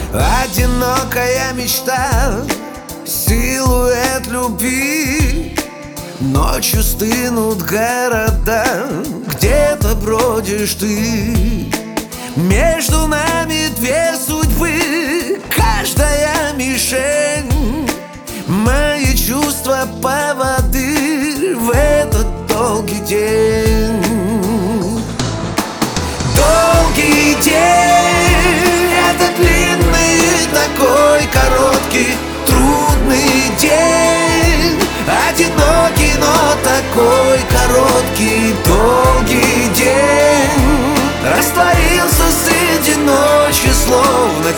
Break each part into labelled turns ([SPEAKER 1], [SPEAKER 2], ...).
[SPEAKER 1] Одинокая мечта, силуэт любви. Ночью стынут города, где-то бродишь ты. Между нами две судьбы, каждая мишень. Мои чувства поводырь в этот долгий день. Долгий день, это длинный, такой короткий, трудный день. Одинокий, но такой короткий, долгий день. Растворился среди ночи, словно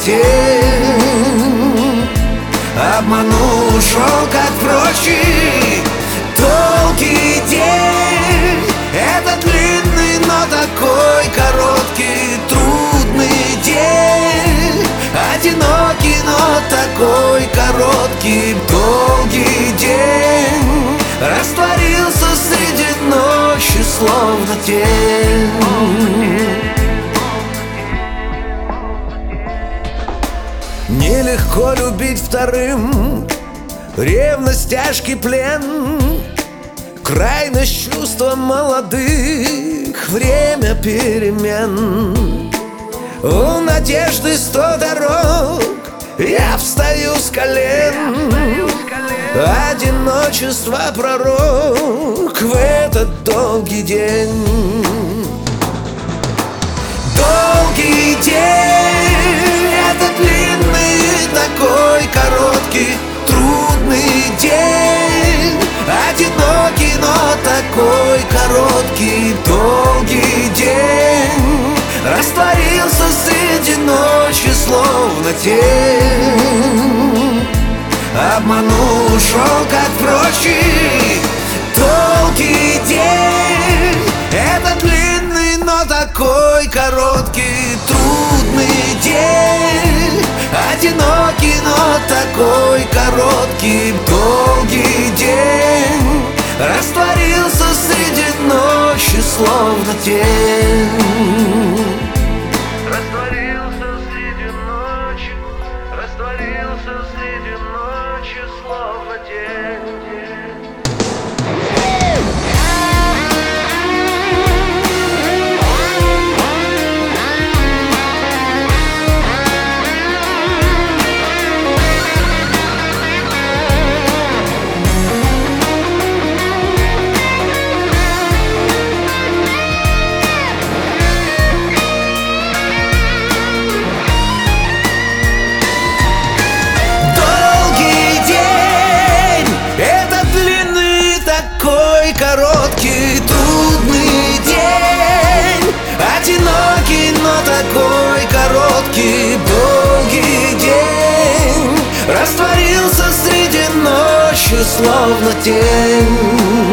[SPEAKER 1] тень. Обманул, ушел, как прочий. Долгий день, это длинный, но такой короткий, трудный день. Одинокий, но такой короткий, долгий день. Растворился среди ночи, словно тень. Нелегко любить вторым, ревность, тяжкий плен. Крайность чувства молодых, время перемен. У надежды 100 дорог, я встаю с колен. Одиночество пророк в этот долгий день. Долгий день, это длинный, такой короткий, трудный день. Одинокий, но такой короткий, долгий день. Растворился среди ночи, словно тень. Обманул, ушел, как прочий. Долгий день, это длинный, но такой короткий, трудный день. Одинокий, но такой короткий, долгий день. Растворился среди ночи, словно тень.
[SPEAKER 2] Растворился среди ночи, растворился среди ночи, словно тень.
[SPEAKER 1] Короткий, трудный день. Одинокий, но такой короткий, долгий день. Растворился среди ночи, словно тень.